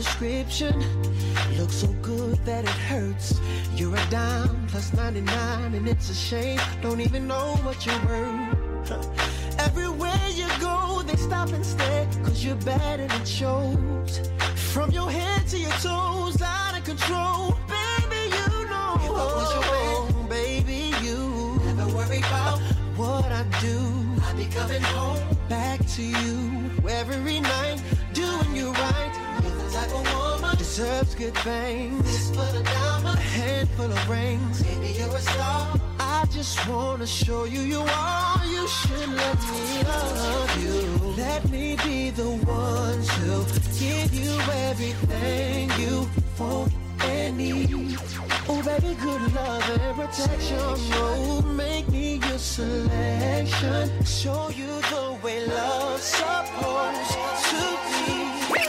description. Looks so good that it hurts. You're a dime plus 99 and it's a shame. Don't even know what you're worth. Everywhere you go, they stop and stare, cause you're bad and it shows. From your head to your toes, out of control. Baby, you know what was your man, baby, you never worry about what I do. I be coming home back to you every night, doing you right. You're the type of woman deserves good things. This for the diamond, a handful of rings. Baby, you're a star. I just wanna show you you are. You should let me love you. Let me be the one to give you everything you want and need. Oh baby, good love and protection. Oh, make me your selection. Show you the way love's supposed to be.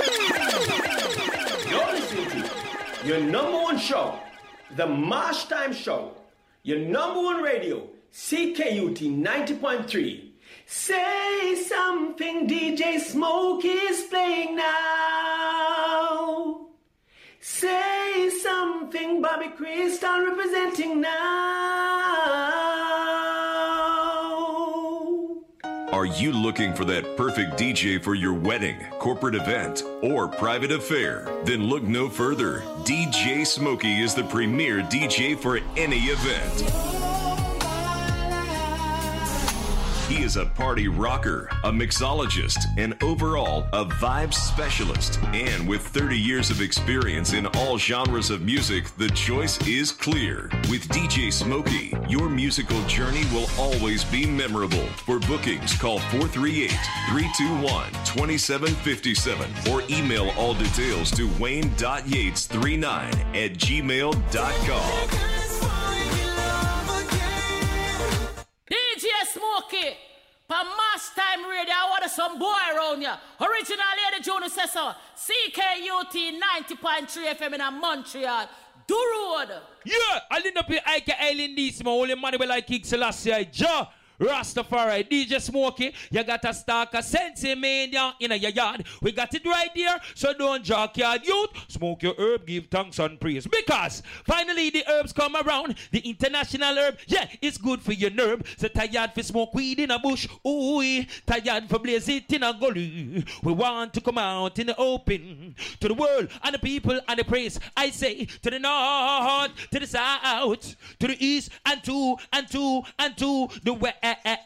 You're listening to your number one show, The Marsh Time Show. Your number one radio, CKUT 90.3. Say something, DJ Smoke is playing now. Say something, Bobby Crystal representing now. Are you looking for that perfect DJ for your wedding, corporate event, or private affair? Then look no further. DJ Smokey is the premier DJ for any event. He is a party rocker, a mixologist, and overall a vibes specialist. And with 30 years of experience in all genres of music, the choice is clear. With DJ Smokey, your musical journey will always be memorable. For bookings, call 438-321-2757 or email all details to wayne.yates39@gmail.com. DJ Smokey, for Marsh Time Radio, I want some boy around here. Original Lady June says so. CKUT 90.3 FM in Montreal. Do road. Yeah, I didn't up here Ike Island this my only money will like King Selassie Ja. Rastafari, DJ Smokey, you got a stock of Sensei Mania in your yard. We got it right there, so don't jock your youth. Smoke your herb, give thanks and praise. Because finally the herbs come around, the international herb, yeah, it's good for your nerve. So tired for smoke weed in a bush, ooh, tired for blaze it in a gully. We want to come out in the open to the world and the people and the praise. I say to the north, to the south, to the east and to the west.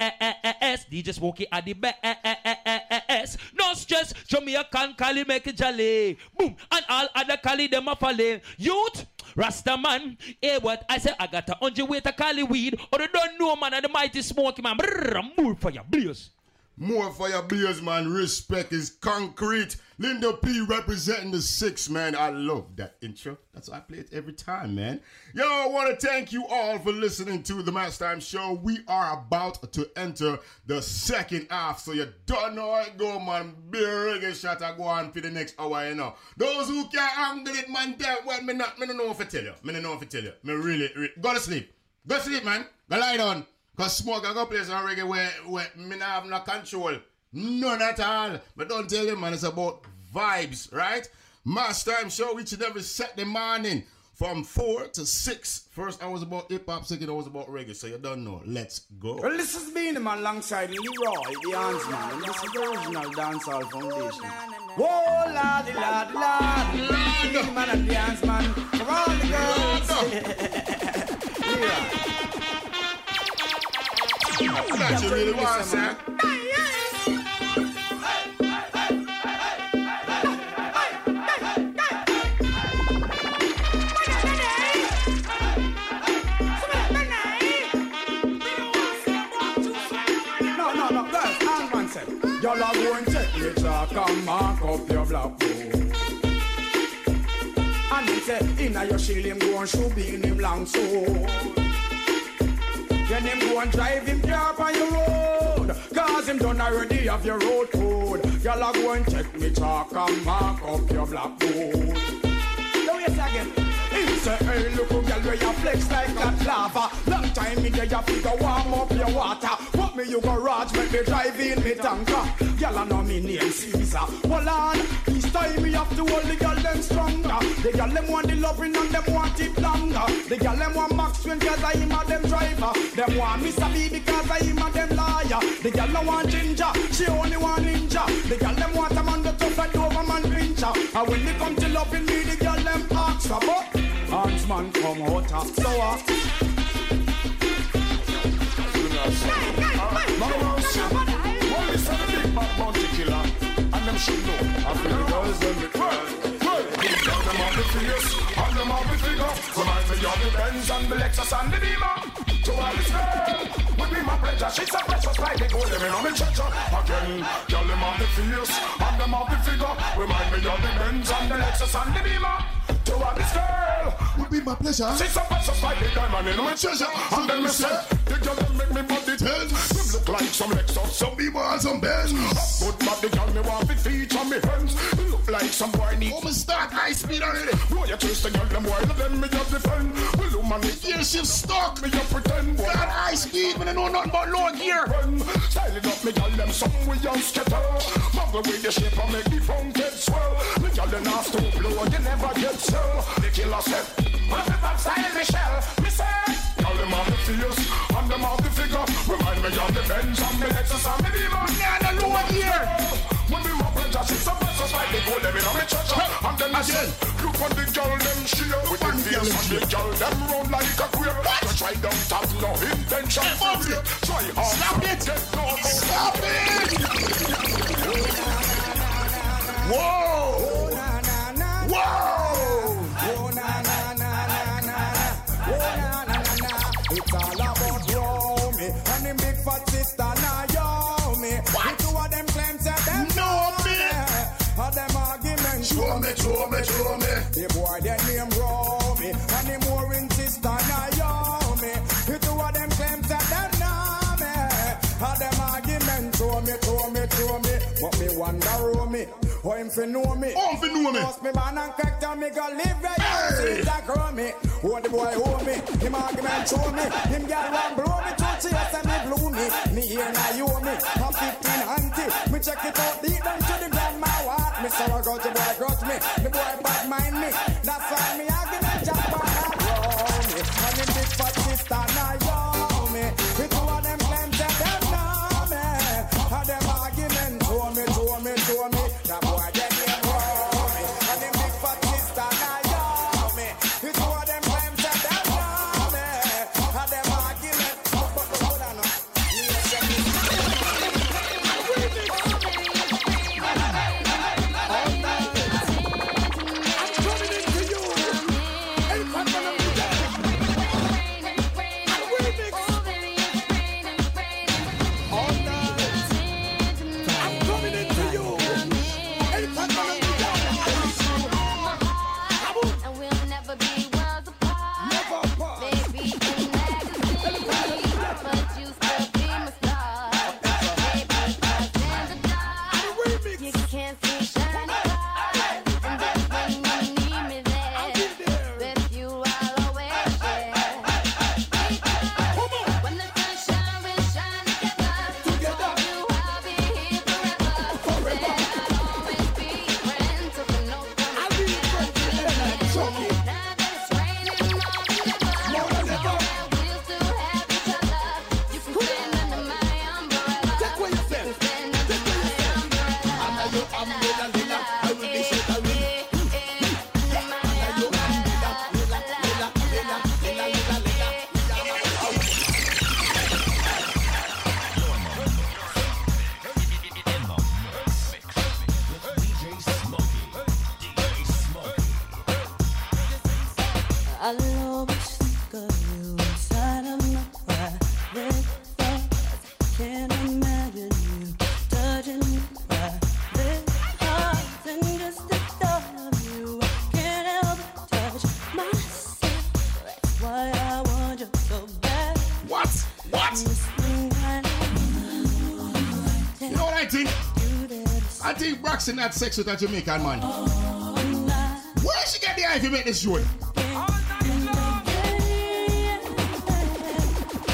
DJ Smokey at the best. No stress, Jamaican Cali make it jolly. Boom, and all other Cali them a falling. Youth, Rasta man, hey what I say I got 100 weight of Cali weed. Or they don't know man and the mighty Smokey man. Brrr, more for your blaze. More for your blaze, man. Respect is concrete. Linda P representing the 6, man. I love that intro. That's why I play it every time, man. Yo, I want to thank you all for listening to the Match Time Show. We are about to enter the second half, so you don't know how it go, man. Big reggae shot I go on for the next hour, you know. Those who can't handle it, man, that well, me don't know if I tell you. Me don't know if I tell you. Me really, go to sleep. Go to sleep, man. Go lie down. Because Smoke, I go play some reggae where me not have no control. None at all. But don't tell you, man, it's about vibes, right? Match Time Show each and every Saturday morning from 4 to 6. First hour was about hip-hop, second hour was about reggae. So you don't know. Let's go. Well, this is Beenie Man alongside Leroy, the Hansman. And this is the original Dancehall Foundation. Whoa, ladi, ladi, ladi. Beenie Man and the Hansman. For all the girls. Yeah. That's you really want, sir. No, girls, Hansman said, y'all are going to take me chalk and mark up your black book. And he said, inna your shield him go and shoot in him long sword. Then him go and drive him car on your road. Cause him done already have your road code. Y'all are going to take me chalk and mark up your blackboard. Now yes again. He say, hey, look who girl where you flex like that lava. Long time Remind me that you figure warm up your water. Put me you garage, make me drive in me tanker. Girl I know me name Caesar. Hold on, this time me have to hold the girl them stronger. The girl them want the loving and them want it longer. The girl them want Max Twain cause I am a them driver. Them want Mr. B because I am a them liar. The girl don't want ginger, she only want ninja. The girl them want a man that tough like Doberman Pinscher. And when they come to loving me, the girl them ask for but Hans man come out of sour. And them should know. After the girls them the cry. Tell them all the fierce, and them all the figure. Remind me of the Benz and the Lexus and the Beamer. To all this girl, would be my pleasure. She's a precious like the gold, living on the treasure. Again, tell them all the fierce, and them all the figure. Remind me of the Benz and the Lexus and the Beamer. To all this girl, would be my pleasure. She's a precious like the diamond in my treasure. And then me say, the girl them make me body tense. Them look like some Lexus, some Beamer and some Benz. Good body girl me want to feature me friends. Look like some boy need. Oh, me start high speed already. Boy, you twist the girl them boy, them me just defend. Will you man the gear shift stuck? Me just pretend. Boy, got high speed, man I know nothing about low gear. Style it up, me girl them some we young skitter. Muggle with the shape and make the phone get swell. Me girl them ask to blow, you never get swell. The killer said, what the back style Michelle? Me say, girl them have the fierce, and them have the figure. Remind me of the Benz and the Lexus and the Beamer. Yeah, the low gear. When we walk with just some precious like they go living on the church. And then again, look on the girl them share with the fierce and the girl them run like a queer. To try don't have no intention for real. Try hard. Stop it! Stop it! Whoa! Whoa! It's all about Romy and the big fat sister Naomi. The two of them claims that them know me. All them arguments show me. The boy that name Romy and the mooring sister Naomi. The two of them claims that them know me. All them arguments show me. But me wonder Romy. Oh, him fi know me. Ask me man and character, me go live right now. See that grow me. Oh, the boy hold me. Him argument show me. Him girl want blow me. Touch yes and me blue me. Me here now you me. I'm 15 auntie. Me check it out deep down to the grandma what. Me sorrow go to boy grudge me. The boy bad mind me. That's why me argument jump on and roll me. And him big fat sister now you me. The two of them claim that them know me. And them argument show me. That boy get him wrong. And them big fat sister now you me. The two of them claims that them know me. And them argument. But hold on. I'm coming into you. Hey, come on up today. I'm waiting. All night. I'm coming into you. I think Braxton had sex with a Jamaican man. Where she get the eye if you make this joint?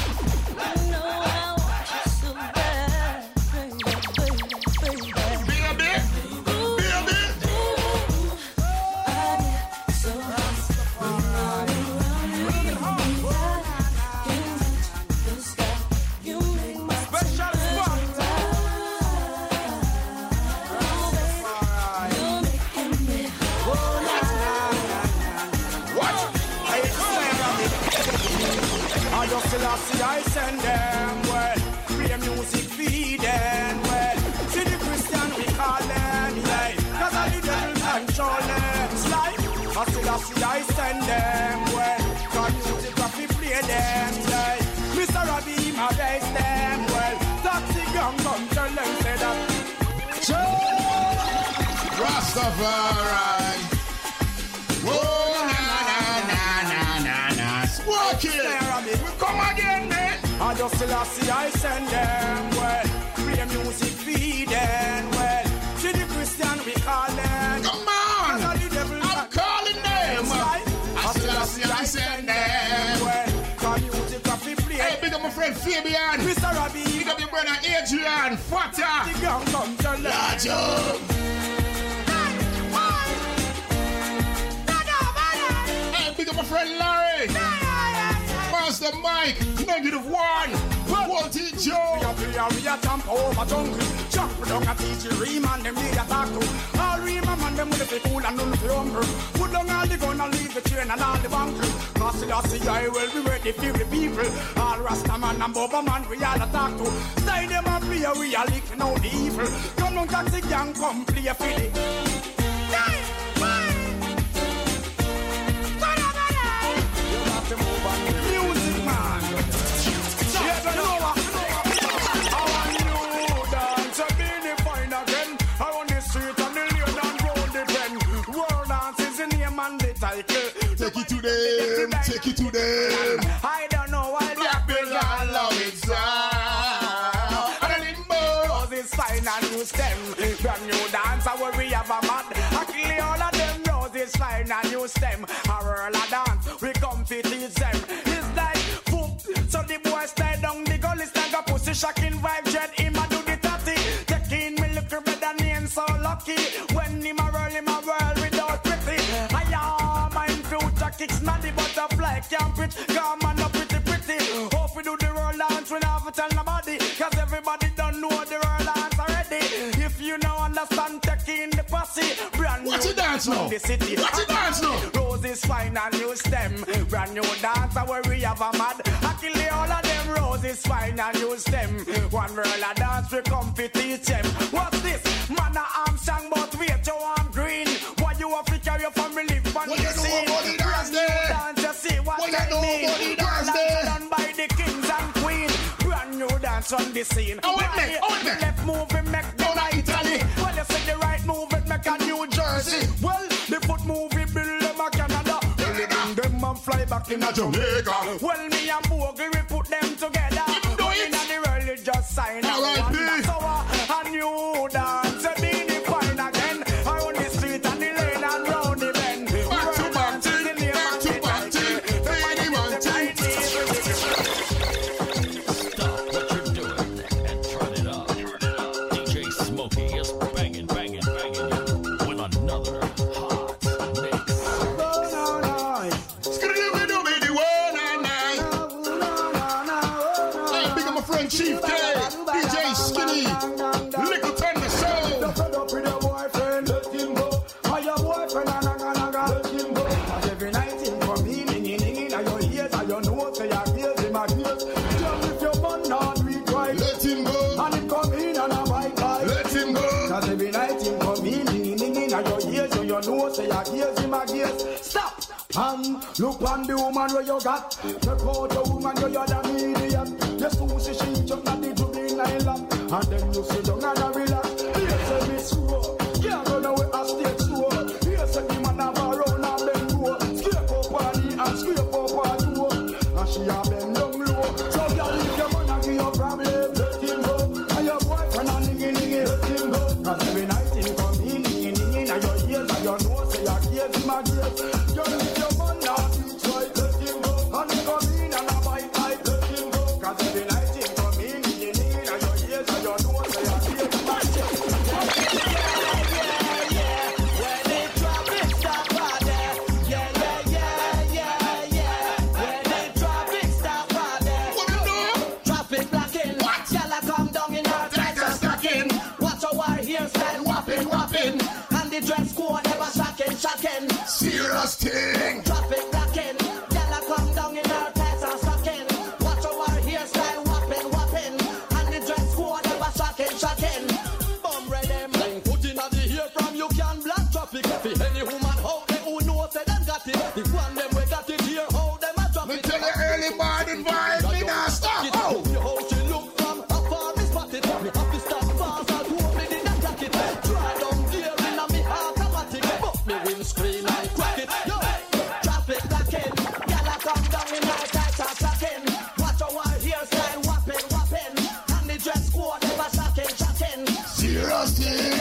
just Selassie I send them well. Play music feed them well. See the Christian we call them, yeah. Cause all the devil control them. Slide. Just Selassie I send them well. Cause music have to play them, yeah. Mr. Robbie my base them well. Taxi gang come tell them say that. Rastafari. Whoa, na. Smoke it. Come again, man. I just Selassie I send them well. Play music feed them well. See the Christian we call them. Come on. I'm calling them. I Selassie I send them well. Cause music have to play. Hey, big up my friend Fabian. Mr. Robbie. Big up your brother Adrian. Fata. The gang come tell them. Big up my friend Larry. Master Mike. -1. Walty Joe. We are jump over jungle. Jump down a teacher, Reman, them they attack to. All Reman man, them with the cool and none for hunger. Put down all the gun and leave the train and all the bunker. Cause Selassie I will be ready for the people. All Rasta man and Boba man, we all attack to. Stay them and play, we are licking out the evil. Come on, taxi gang, come play a filly. Music man. Yes, I know what. I want you dance, I've been fine again. I on the street and the lane and round the bend. World dance is the name and the title. Take it to them, take it to them. I don't know why black people all love it so. And the limbo roses fine and use them. Brand new dance, I worry have a mad. I kill all of them roses fine and use them. A whirl a dance, we come to teach them. It's like boom, so the boys stay down the gully, stand a pussy shocking vibe, jet him a do the tatty. Taking me look better name so lucky. When him a world without pretty. I am my future kicks not the butterfly can't pitch. Come on up pretty. Hope we do the world dance, we never tell nobody. Cause everybody don't know the world dance already. If you don't understand, taking the posse. Brand new What's the dance now? The city. What's the dance now? Roses fine and use them. Brand new dance where we have a mad. I kill all of them. Roses fine and use them. One world of dance we come to teach them. What's this? Man a Armstrong but wait you I'm green. Why you have to carry your family from the scene? Nobody dance there. Dance you see what Why I you mean. nobody dance there? Done by the kings and queen. Brand new dance on the scene. Oh, wait, The left move it make down Italy. Well you say the right move it make a New Jersey. Well the foot move it build them a Canada. Bring them and fly back in a Jamaica. Well me and Bogle we put them together. In the world you just sign up. So a new dance be the fine again. On the street and the lane and round the bend. Back to back to Stop what you're doing and turn it up. DJ Smokey is banging with another hot mix. Hey, big up my friend Chief K, DJ Skinny, Little Thunder Soul. Fed up with your boyfriend, let him go. Or your boyfriend, let him go. And every night him come in and your ears, and your nose, and your ears, in my ears. Just if your man not read right, Let him go, and him come in and a bite right. let him go. Cause every night him come in and your ears, and your nose, and your ears, in my ears. Stop! And look on the woman where you got. Check out the woman where you're the medium. Just to see she jump at the juvenile lap. And then you sit down and relax. Here say me slow. Yeah, run away a state slow. Here say the man have a run and bend low. Scrape up on the and scrape up on you. And she a bend down low. So girl, if your man a give you problem, let him go. And your boyfriend a niggy, let him go. Cause every night him come in, and your ears and your nose and your ears in my ears. Girl, if your man not reach right, let him go. And he come in and a bite, let him go. Cause every night him come in, and your ears and your nose Good vibe, me not stop. Oh. How she look from afar, me spot it. Me have to stop fast, I'll do me in a jacket. Try down there in a me automatic. But me windscreen and crack it. Yo, traffic blocking. Gyal a come down in my tight ass shocking. Watch our hairstyle whopping. And the dress code never shocking. Seriously.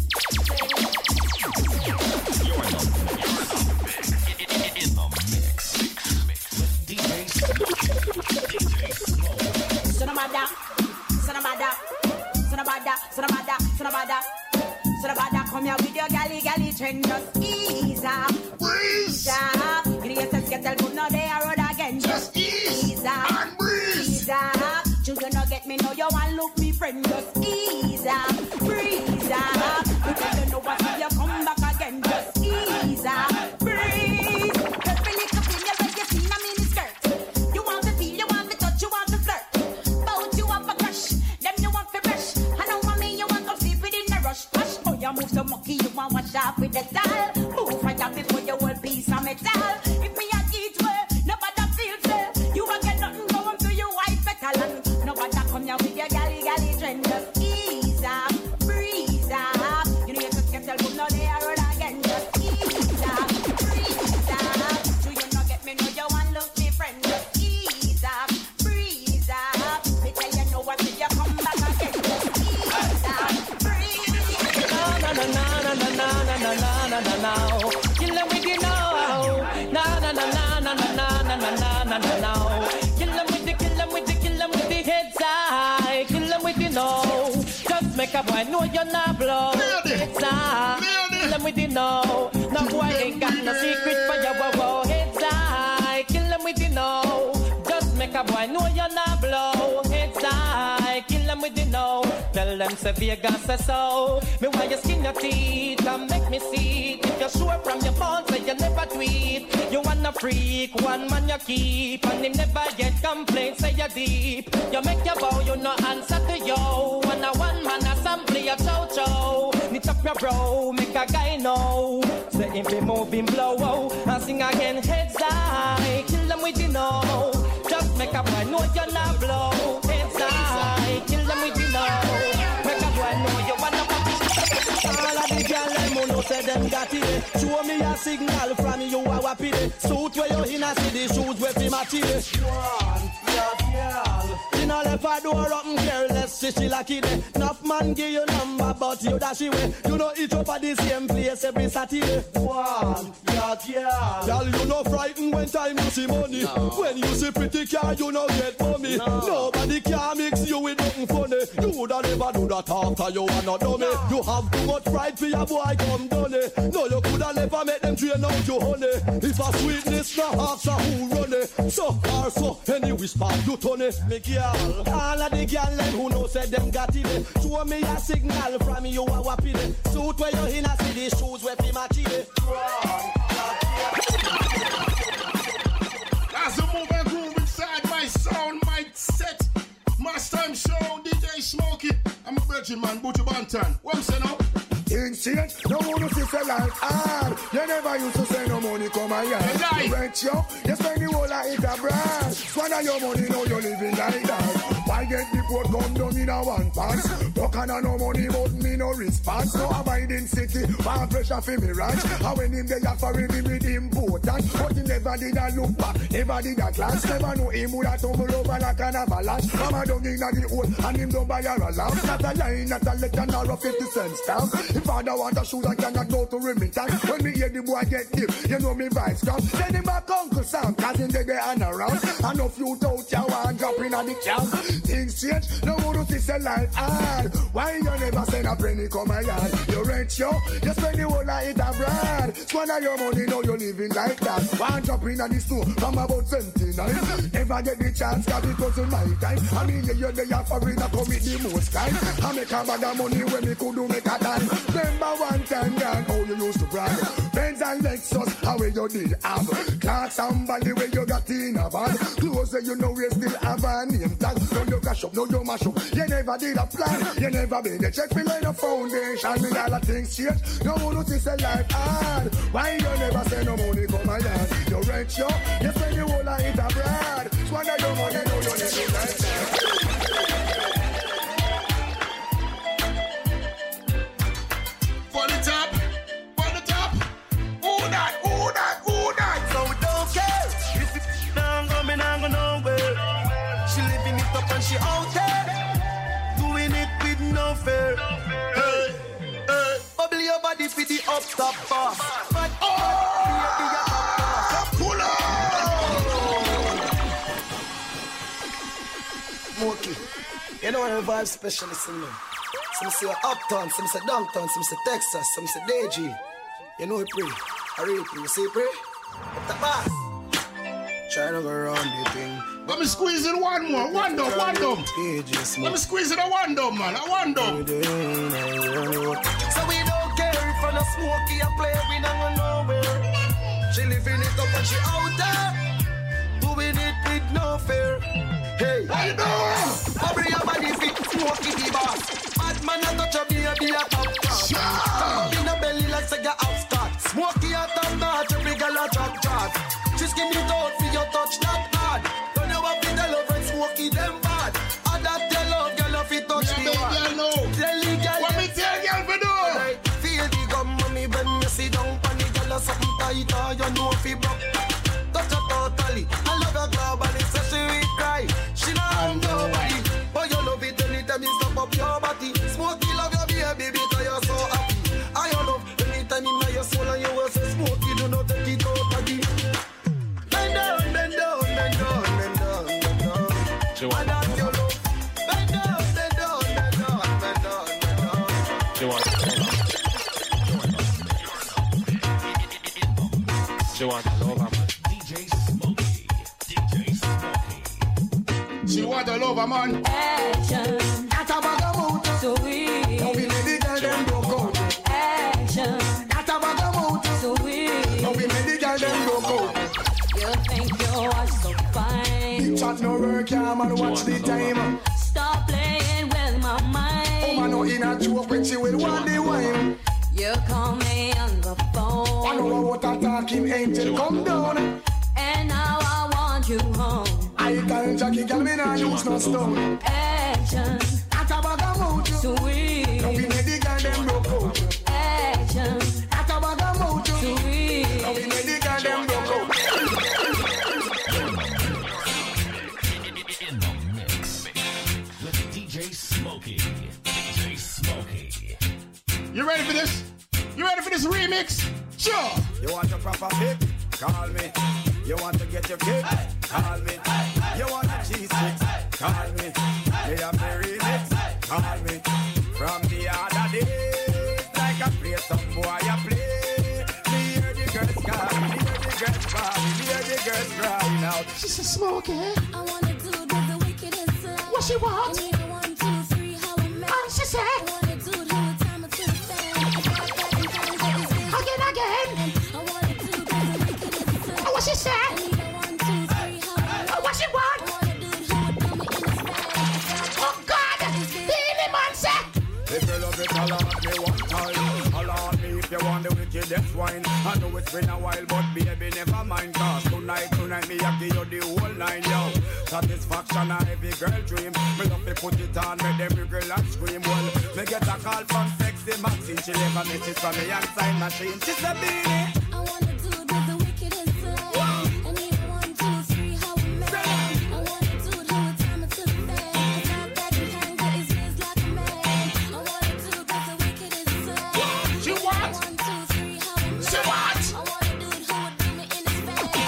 Sonabada, come here with your galley trend, just ease up. Breeze. Idiots get tell good now they are road again. Just ease up. And breeze. Ease up. Children don't get me, know you want look me friend, just ease up. Breeze up. Because you know what if you come back again, just ease up. Breeze. Every little thing you like you see in a mini skirt. You want to feel, you want to touch, you want to flirt. Bout you have a crush, them you want to brush. I know what me, you want to sleep within a rush. Oh, you move so mucky, you want wash off with the towel. Move right up before you will piece of metal. If me a teach well, nobody feels well. You won't get nothing going to your wife petal. And nobody come here with your galley trend. Just ease up, breeze up. You know you just get tell good now they are road again. Just ease up, breeze up. Do you not get me, know you want look me friend. Just ease up, breeze up. Me tell you know what if you come back again. Just ease up, breeze. No. Kill them with the no. No. Kill them with the heads high. Kill them with the no. Just make a boy know you're not blow. Heads high. Kill them with the no. No boy ain't got no secret for your heads high. Kill them with the no. Just make a boy know you're not blow. Heads high. Kill them with the no. Tell them say Vegas say so. Me why you skin your teeth and make me see it. If you're sure from your phone say you never tweet. You wanna freak, one man you keep. And him never get complaints say you deep. You make your bow, you no answer to yo. And a one man assembly a chow. Knit up your bro, make a guy know. Say him be moving blow. And sing again heads high. Kill them with the no. Just make a boy know you're not blow. Heads high. Kill them with the no. Make a boy know you wanna pop it. All of the girl them who know say them got it. Show me a signal from you a wappy. Suit where you in a see the shoes where fi match it. One, girl. You know left a door open careless, see she lucky day. Enough man give you number but you dash away. You know each up at the same place every Saturday. One, girl, you no frightened when time you see money. No. When you see pretty car you no get money. No. Nobody can mix you with nothing funny. You woulda never do that after you are not dummy. No. You have too much pride for your boy come done it. No, you coulda never make them train out your honey. If a sweetness no ask who run it. So far so any whisper you turn it. Me girl, all of the girl them who know say them got it. Show me a signal from you a wappy day. Suit where you in a see the shoes where fi match it. As a move and groove inside my sound, my set. Master time show, DJ Smokey. I'm a virgin man, Butcher Bantan. What I'm saying now? Things change, no one to say life hard. You never used to say no money come a yard. You rent you spend the whole of it abroad. Squander your money, now you're living like that. Why get the port come down in a one pass? Talk on no money, but me no response. No abiding city, one pressure for me ranch. And when him they for him with important. But he never did a look back, never did a glance. Never know him would have tumble over like an avalanche. Mama down in the hole, and him don't buy her a lamp. Not a line, not a letter, nor a 50 cent stamp. If father want a shoes, I cannot go to remittance. When me hear the boy get deep, you know me vibes come. Send him back Uncle Sam, cause him they and around. And if you don't, you want drop in the camp. Things change, no one to see life hard. Why you never send a penny come a yard? You rent you spend the whole of it abroad. Squander your money, now you're living like that. One drop in the store from about 79. Never get the chance, cause it wasn't my time. I mean, you're there for it, I commit the most time. I make a bag of money when me could do make a time. Remember one time, girl, how you used to brag. Benz and Lexus, how you did have. Clarks and Bally, where you got in a bag. Clothes where you know we still have a name tag. No you cash up, no you mash up. You never did a plan, you never made a check. Me lay the foundation, me all the things change. No one to say life hard. Why you never say no money come a yard? You rent you spend the whole of it abroad. Squander your money, for the up top boss. But baby, a top boss. Pull up! Smokey, you know I'm a vibe specialist in me. Some say uptown, some say downtown, some say Texas, some say DG. You know we pray. I really pray. You say pray? Up the boss. Try to go around the thing. Let me squeeze it one more. One dumb. Let me squeeze it a one dumb, man. A one dumb. So we don't care if I'm a Smokey a play, we not go nowhere. She living it up and she out there, doing it with no fear. Hey, I know. Bobby your body fit, Smokey the boss. Bad man a touch a baby a top class. Come in the belly like say you have Scott. Smokey a top notch, every girl a drop chat. She skin it out for your touch that hard. Don't you have to tell her friends Smokey them bad. And that tell love girl if it touch me hard. What me tell girl for do? Feel the gum mommy when you sit down on the girl or something tighter. You know if it broke. Touch her totally. I love her globally, so she will cry. She not have nobody, but you love it anytime you stop up your body. Smokey love your baby because you're so happy. I love anytime you know your soul and you will say Smokey do not take it out again. Bend down, bend down, bend down, bend down, bend down. And that's your love. Bend down, bend down, bend down, bend down, bend down. She want to love her, man. DJ Smokey. She want a lover, man. Action. That's a bag of mood. So we. Don't be many girls them broke out. Action. That's a bag of mood. So we. Don't be many girls them broke out. You think you are so fine. Big chat no work, yeah, man, watch the time. Stop playing with my mind. Oh, man, no in a joke when she will want the wine. You call me on the phone. I know what a talking angel come down. And now I want you home. I tell Jackie, girl, me nah use no stone. Action. That's a bag of mood. Sweet. Don't be many girls them broke out. Action. That's a bag of mood. Sweet. Don't be many girls them broke out. In the mix with DJ Smokey. You ready for this? You ready for this remix? Sure. You want a proper pick? Call me. You want to get your kick? Call me. You want a G6? Call me. Me have the remix? Call me. From the other day, like I play some boy I play. Me hear the girls call, me hear the girls call, me hear the girls crying out. She said Smokey. I wanna do the wickedest. What she want? I need a 1, 2, 3, how I met. Oh, she said. I wanna do the time to the fan. Again. I wanna do the wickedest. Oh, what she said? I need a 1, 2, 3, how I met. Oh, what she want? I wanna do the time in the fan. Oh, God. Healy man said. If you love it, I'll have me one time. I'll have me if you want the wickedest wine. I know it's been a while, but baby, never mind. Cause tonight, me, I give you the whole line, yo. Satisfaction, a every girl dream. Me love to put it on, make them girl and scream. Well, me get a call from Sexy Maxine. She leave a message from me and sign machine. She said, Beanie. I wanna do the wickedest. I need a 1, 2, 3, how I met. I wanna do the time to the fan. Talk back and hang, but it's just like a man. I wanna do the wickedest. She what? 1, 2, 3, how I met. She what? I wanna do the whole thing in his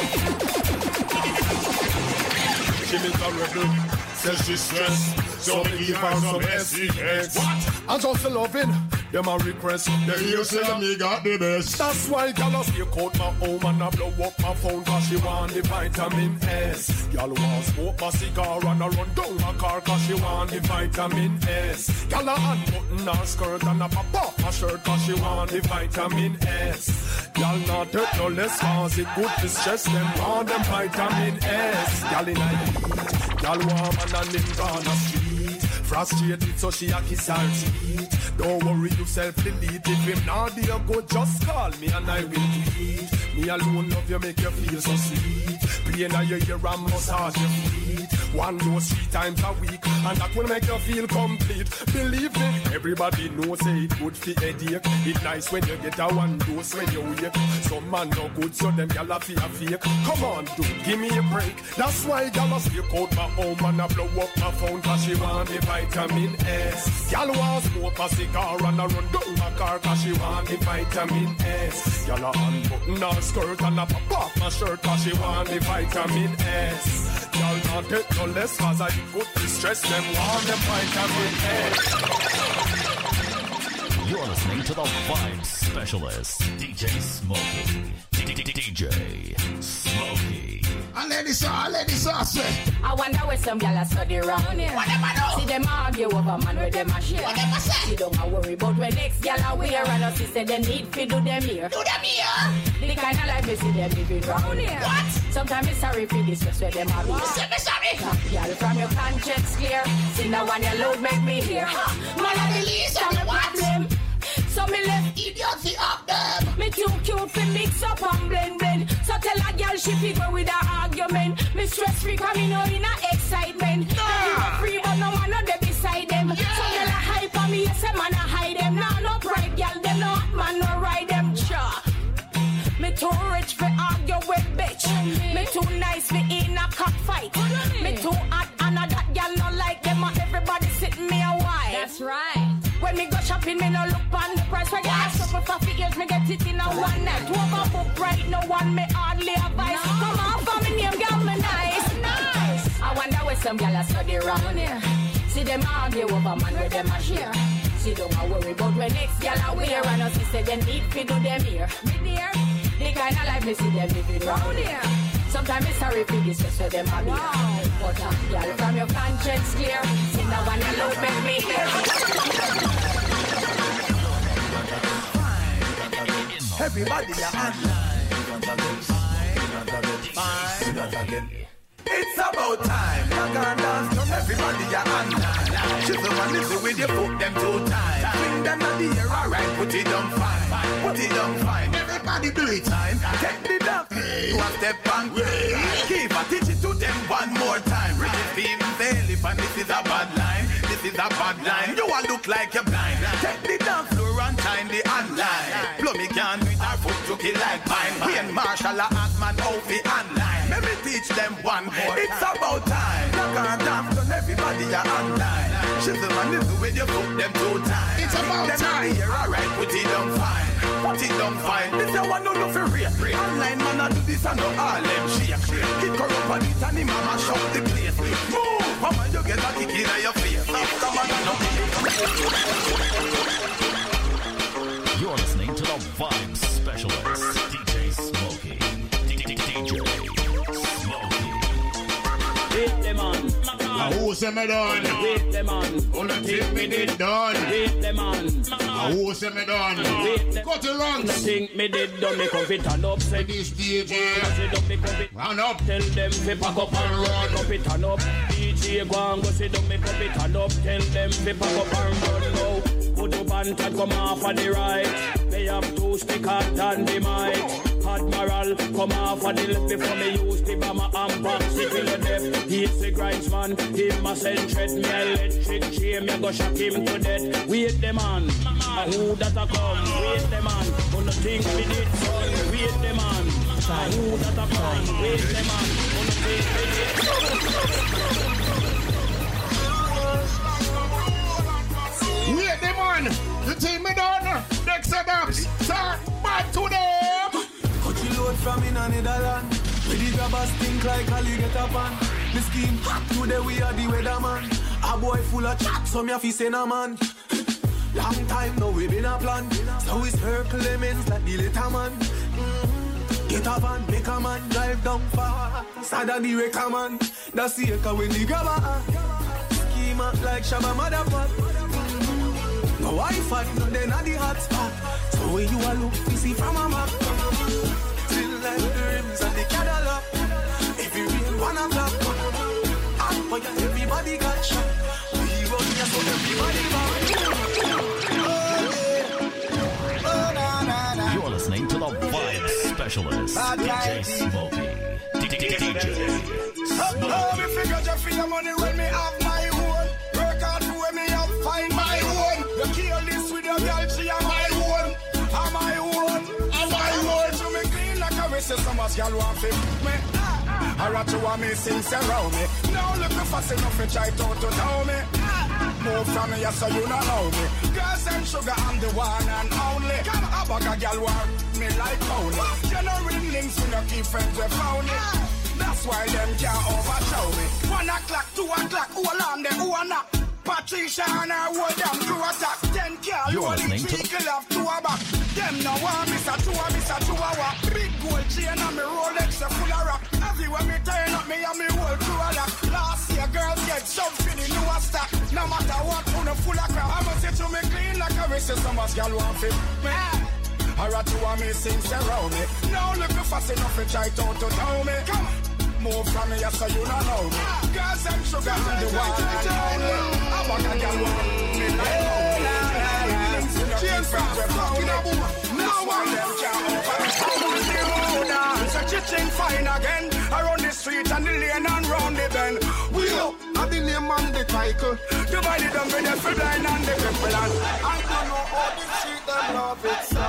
face. She miserable, says she's stressed. So me give her some SEX. What? I'm just loving them a request. The you say me got the best. That's why y'all stick out my home and I blow up my phone. Cause she want the vitamin S. Y'all want smoke my cigar and I run down my car. Cause she want the vitamin S. Y'all a unbutton her skirt and a pop off her shirt. Cause she want the vitamin S. Y'all not hurt no less. Cause it good to stress them. Want them vitamin S. Y'all in a heat. Y'all warm and a live on the street. Frustrated so she a kiss her teeth. Don't worry yourself, delete. If him not there good, just call me and I will tweet. Me alone love you, make you feel so sweet. Play in your ear and massage your feet. One dose 3 times a week, and that will make you feel complete. Believe me, everybody knows say it good for headache. It's nice when you get a 1 dose when you wake. Some man no good, so them gyal a fake. Come on, dude, give me a break. That's why gyal a stick out my home and I blow up my phone. Cause she want me vitamin S. Y'all want smoke a cigar and a run down a car cause she want the vitamin S. Y'all a unbutton her skirt and a pop off my shirt cause she want the vitamin S. Y'all not get no less cause I put the stress them want the vitamin S. You're listening to the Vibe Specialist, DJ Smokey. DJ Smokey. Let this say. I wonder where some y'all study round here. See them argue over man where them a share. See don't a worry about when next y'all are wear. And us say they need to do them here. The kind of life you see them living round here. What? Sometimes it's sorry for this just where them are be. Sorry. Y'all from your conscience clear. See now when your load make me hear. Man I believe some problem. So me left idiocy up them. Me too cute for mix up and blend. So tell a girl she fit go with her argument. Me stress free cause me know in a excitement. I'm free but no man no dey beside them. So girl a hype on me, yes a man a hide them. Nah no pride girl, them no man no ride them. Cha. Me too rich for argue with bitch. Me too nice for in a cockfight. Me too hot and a that girl no like them. Everybody sitting me a while. That's right. When me go shopping, me no look on the price. When I suffer for years, me get it in a one night. Overbook right, no one me hardly advise. Come on, for me name, girl, me nice. I wonder where some y'all study round here. See them argue over man where them a share. See don't a worry about when next y'all are wear. And us say they need to do them here. Me dear, the kind of life me see them living round here. Sometimes it's sorry for this just so them a be. But y'all from your conscience clear. See now when you look make me hear. Everybody it's about time. Rock and dance, don't everybody online. Chisel and listen with your foot them 2 times. Bring them at the air, alright, put it on fine. Put it on fine. Everybody do it time. Take the dance. Do a step and keep a teach it to them one more time. Resist even fail if and this is a bad line. This is a bad line. You all look like you're blind. Take the dance floor and time the online. Blow me can with our foot to kill like pine. Wayne Marshall a Ant-Man outfit online. Let me teach them one more. It's about time. Rock and dance on everybody are online. Chisel and listen with your foot them 2 times. It's about time. Here, alright, put it on fine. Put it on fine. This is one no no for real. Online man I do this and no all them shake. Kick her up on it and him mama shut the place. Move, mama you get a kick in your face. Come on, You're listening to the Vibe Specialist, DJ Smokey. DJ Smokey. Hit them on. Who say me done? Hit them on. Wanna think me did done? Hit them on. Who say me done? Cut it wrong. Think me did done. Me come fit and up. Say this DJ. Round up. Tell them fi pack up and run. Up it and up. DJ go and go sit down. Me come fit and up. Tell them fi pack up and run now. Put up and come off on the right. They have 2 speakers and the mic. Admiral, come off of the left before me use the bomber and box it till the death. He's the grinds man, him a send threat. Me electric chain, me go shock him to death. Wait the man, who that a come? Wait the man, wanna think we did son. Wait the man, who that a come? Wait the man, wanna think we did. Wait the man, the team me done. Next adapts, start back to them. Load from in a Netherland. With the grabbers think like Ali get up on. The scheme hot today we are the weatherman. A boy full of chat so me a fi say no man. Long time now we been a plan. So it's her Clemens like the little man. Get a van, make a man drive down far. Sada the wrecker man. That's the echo when the grabber. Scheme up like Shabba motherfucker. No Wi-Fi, no then at the hot spot. So when you a look, you see from a map. Like the rims and the Cadillac. Every rain 1 o'clock. And for you everybody got shot. We run here so everybody You're listening to the Vibe Specialist, DJ Smokey. DJ Smokey. Oh, me figure just for your money when me have my own. Work hard for when me have find my own. You kill this with your girl, she am my own. I'm my own. I'm my own. So me clean like a whistle, so much girl want to me. I rat you want me since around me. Now look fast enough to try to know me. Move from me, so you don't know me. Girls and sugar, I'm the one and only. A bag of girl want me like pony. General links, we don't keep friends with phony. That's why them can't overshow me. 1 o'clock, 2 o'clock, all on them, who are not. Patricia and I hold them to attack. 10 car, You're only listening to 3 kill off 2 a back. Them no one miss a 2 hour. Big gold chain and me Rolex a full of rock. Everywhere me turn up, me and me whole crew a lock. Last year girls get shoved for the newer stock. No matter what, who no full of crap. I must say to me clean like a wrist. Some us girl want fit me. I rat you want me sings around me. Now look fast enough to try to know me. Come on. Move from me, so you don't know me. Girls and sugar and the one and only. I want a girl want me like only. Change from the phone. Now I them can't open. So chitching fine again. Around the street and the lane and round the bend. We up, I the name and the title. Divided them with the fill line and the cripple. And I don't know how the street them love it so.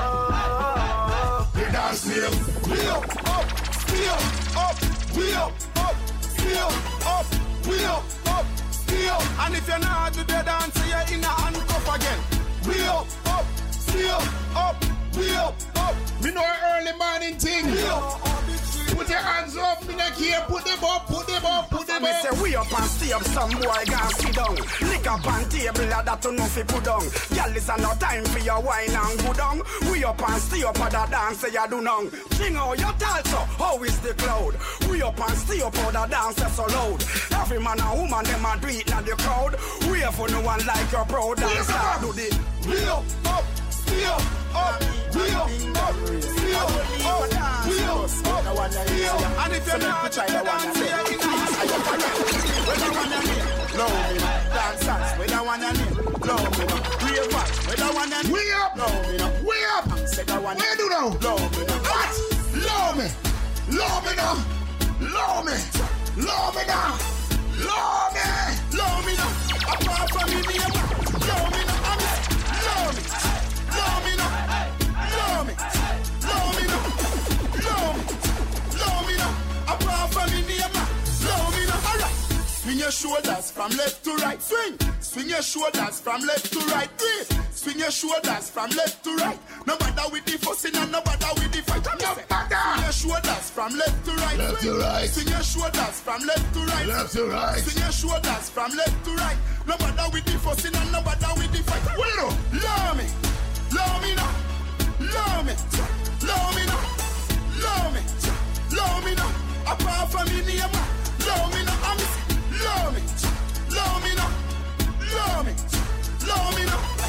The dance name. We up, we up. We up, we up, we up, we up. And if you're not to the dance, you're in a handcuff again. We up, we up, we up. Me know early morning thing. We up. Put your hands up, me not care. Put them up, put them up, put them up. Me say we up and stay up, some boy gon' sit down. Lick up on table, that to no fi put down. Y'all listen, no time for your wine and go down. We up and stay up, at the dance say you do none. Sing out your talso, how is the cloud? We up and stay up, at the dance so loud. Every man and woman, them a do it in the crowd. We up for no one like your proud dance. Start do the we up, we up, we up, we up, we up, we up. And if you're not trying to dance, you're in a we don't want your name, blow me now. Dancers, we don't want your name, blow me now. Ravers, we don't want your name, we up, blow me now. We up. Where do now? Blow me now. What? Blow me, blow me now, blow me, blow me now, blow me, blow me now. Apart from me, blow me now. Blow me, blow me now, blow me, blow me now, blow me, blow me now. Apart from me, blow me now. Alright. Swing your shoulders from left to right. Swing your shoulders from left to right. Swing your shoulders from left to right. No matter with the fussing and no matter with the fight. No matter. Swing your shoulders from left to right. Left to right. Swing your shoulders from left to right. Left to right. Swing your shoulders from left to right. No matter with the fussing and no matter with the fight. What you know? Love me now. Love me now. Love me now. Apart from me, name, love me now. Love me now. Love me now. Love me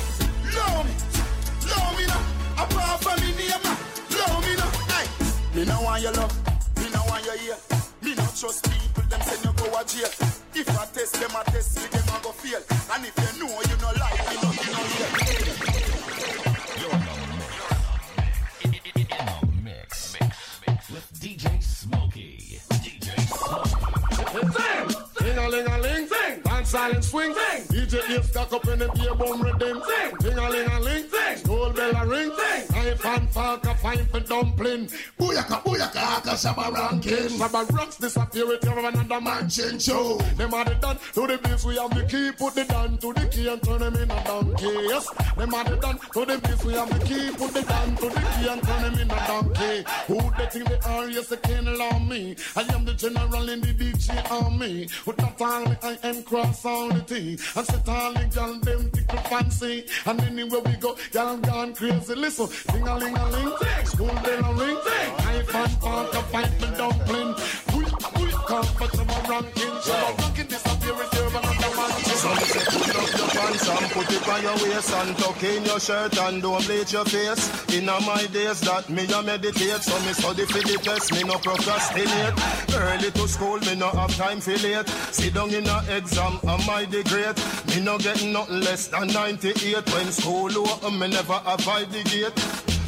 now. Apart from me, name, love me now. Hey, me no want your love. Me no want your ear. Me not trust people. Them say you go a jail. If I test them, I test me. Them I go fail. And if you know you no like me, nothing no hear. DJ Smokey. Ding-a-ling-a-ling, sing. Dance silent swing, sing. DJ Dave stuck up in the beer bomb rhythm, sing. Ding-a-ling-a-ling, sing. Skull bell a ring, sing. Knife and fork a fine for dumpling. Booyaka, booyaka, Shabba ranking. Shabba ranks disappear with you another mansion show. Them are the done to the beats, we have the key. Put the down to the key and turn them in a donkey. Yes, them are the done to the beats, we have the key. Put the down to the key and turn them in a donkey. Who they think they are? Yes, they can't allow me. I am the general in the DJ army. With not only I am cross all the thing. And set all the gal them tickle fancy. And anywhere we go, y'all gone crazy. Listen, ding-a-ling-a-ling, school bell a ring. Knife and fork a fight me dumpling. We come for some ranking. So ranking disappear with you another man. So me say pull up your pants and put it on your waist and tuck in your shirt and don't bleach your face. In my days that me a meditate, so me study for the test, me no procrastinate. Early to school, me no have time for late. Sit down in a exam, am I the great? Me no get nothing less than 98. When school open, me never avoid the gate.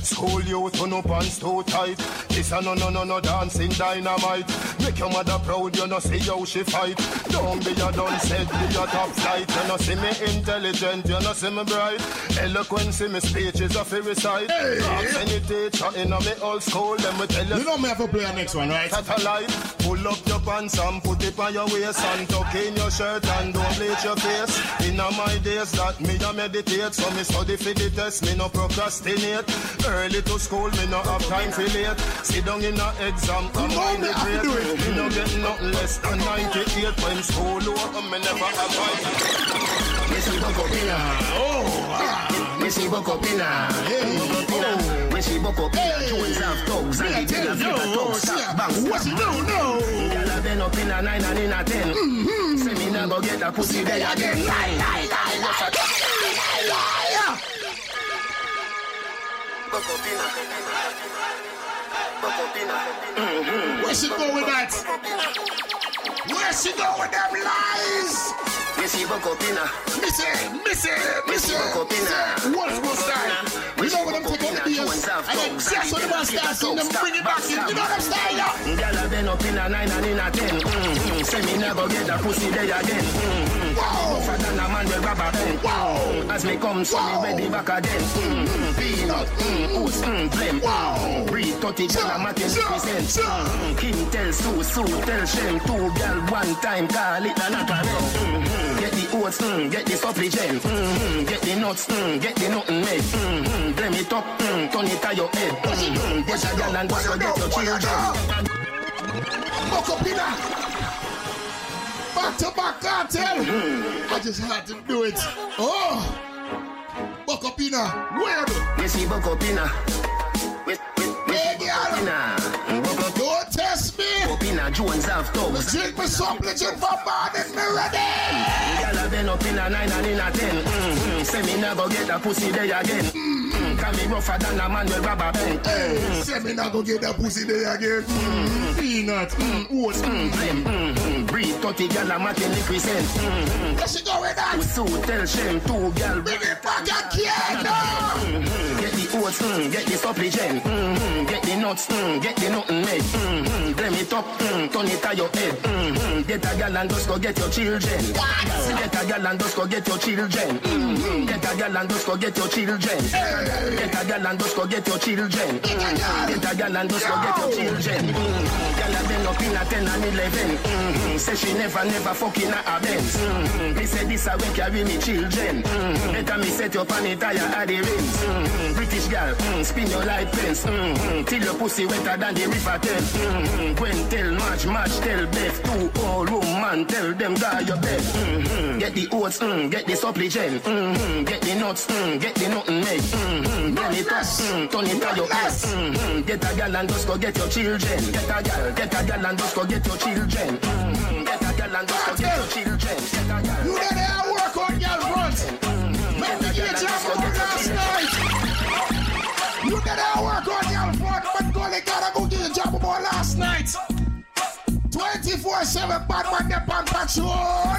School youth who no pants too tight. This a no dancing dynamite. Make your mother proud, you no see how she fight. Don't be a done said, be a top flight. You no see me intelligent, you no see me bright. Eloquence in me speech is a fairy side. Ask any teacher in me old school, let me tell you. You know me have to play our next one, right? Satellite, pull up your pants and put it on your waist and tuck in your shirt and don't bleach your face. In my days that me a meditate, so me study for the test, me no procrastinate. Early to school, me no have time for late. Sit down in a exam and mind the grade. Me no get nothing less than 98 when school over, me never have time. Missy Bocopina, Missy Bocopina, Missy Bocopina, Jones have thugs and the dealer fit a thugs, stop, bang, what's it do, no? Y'all have been up in a 9 and in a 10. Say me never get a pussy there again. Lie. Where she go with that? Where she go with them lies? Missy Bocopina, Missy Bocopina. What's more style? You know what I'm taking the years? And then just when I'm starting them, bring it back in. You know what I'm style? Y'all have been up in a 9 and in a 10. Say me never get a pussy there again. Tougher than a man with rubber band. As me come, so me ready back again. Peanut, oats, blem. Breathe 30 gala matin represent. King tell Sue tell Shem. 2 gal 1 time, call it a knock around. Get the oats, get the supplement. Get the nuts, get the nothing made. Blem it up, turn it to your head. Get a gal and go get your children. Bocopina. Back to back cartel. I just had to do it. Oh, Bocopina, where? Missy Bocopina. Don't test me. Bocopina, Jones have thugs. Drink me some legend for morning, me ready. Y'all have been up in a 9 and in a 10. Say me never get a pussy there again. Can be rougher than a man with rubber band. Say me never get a pussy there again. Peanut, oats, blem. Breathe 30 gal a matin represent. Where she go with that? Sue tell Shem 2 gal. Bring it back again. Get the oats, get the supplement. Get the nuts, get the nothing made. Blem it up, turn it to your head. Get a gal and just go get your children. Get a gal and just go get your children. Get a gal and just go get your children. Get a gal and just go get your children. Get a gal and just go get your children. Gal a been up in a 10 and 11. Say she never fucking a Benz. Me say this a when carry me children. Better me set your pan tire at the rims. British gal, spin your light fence. Till your pussy wetter than the river Thames. Gwen tell match tell Beth. 2 old woman tell them guard your bed. Get the oats, get the supplement. Get the nuts, get the nothing made. Blend it up, turn it to your head. Get a gal and just go get your children. Get a gal and just go get your children. Get a gal and just go get your children. You know they are work on your front. Let me get you for last night. You know they are work on your front, but go they gotta go get a job about last night. 24/7 bad man they on patrol.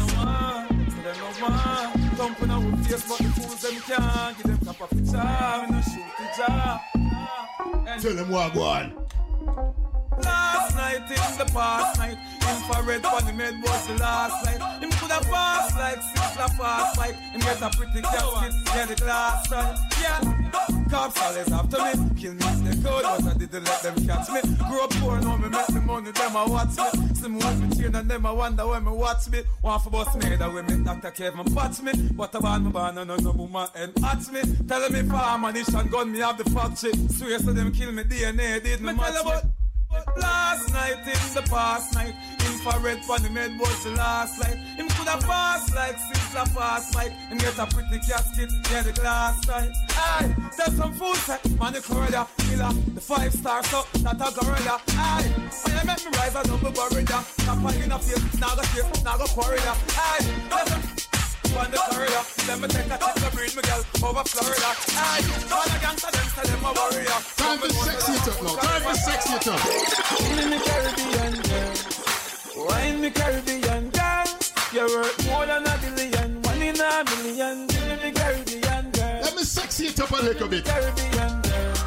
Thumping out with face, but the fools them can't give them top of the jar, we no shoot the jar. Tell them what go on. Last night in the past night, infrared on the med was the last night. Him could have passed like 6 la fast fight. Him get a pretty casket, yeah the glass side. Yeah, cops always after me, kill me in the code, but I didn't let them catch me. Grew up poor, now me make the money, them a watch me. See me with me chain and them a wonder when me watch me. Want for bust me, that way me Dr. Kevin patch me. But I ban me ban and no woman and hatch me. Tell me for ammunition gun, me have the factory. Swear so them kill me DNA, did me match me. Last night in the past night, infrared on the med was the last light. Him could have passed like 6 la fast fight. Him get a pretty casket, yeah the glass side. Aye, tell some fool say, man the corridor, killer, the 5-star so, not a gorilla. Aye, when I make me rise I don't go gorilla. Tap in a face, now go corridor. Aye, tell them on the corridor, let me take a trip to breed me girl over Florida. Aye, all the gangsta them tell them a warrior. Time for sexy it up now, time for sexy it up. In the Caribbean girl, wine me Caribbean girl. You're worth more than $1 billion, 1 in a million. In the Caribbean girl, let me sexy it up a little bit. Caribbean girl,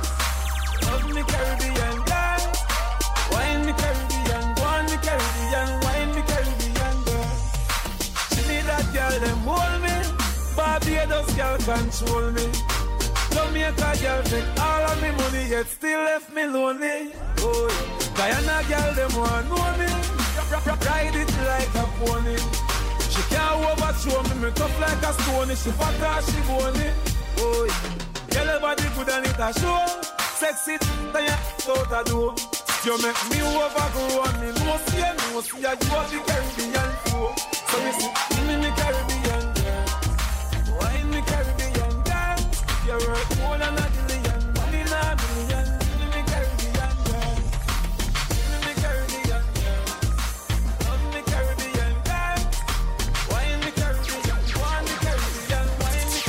me Caribbean girl. Wine me Caribbean, go on me Caribbean, wine me Caribbean girl. She need that girl, them hold me. Barbados girl control me. Jamaica girl take all of me money, yet still left me lonely. Oh, Guyana girl, them want know me. Ride it like a pony. She can't overthrow me tough like a stone. She fat or she bony. Oh, girl, body good and it a show. Sexy, then you out a door. You make me overgrow and me no see you have the Caribbean flow. So me see, me Caribbean girl. Wine me Caribbean girl. You're worth more than a billion, money in a million. Me Caribbean girl. Me Caribbean girl. Love me Caribbean girl. Wine me Caribbean, wine me Caribbean, wine me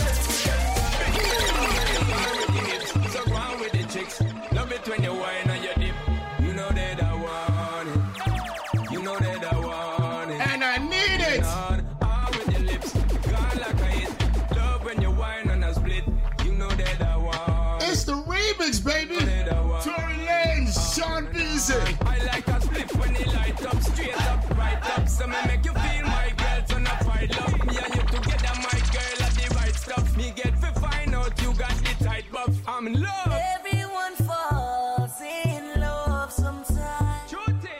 Caribbean. So go on with the chicks. Love it when you wine and you dip. You know that I want it. You know that I want it. And I need it. All with your lips, gone like I hit. Love when you wine and I split. You know that I want it. It's the remix, baby. Tory Lanez, Sean Beasley. I like a split when it light up, straight up, right up. So me make you feel my girl, turn up right love. Me and you together, my girl, are the right stuff. Me get to find out you got the tight buff. I'm in love. Everyone falls in love sometimes.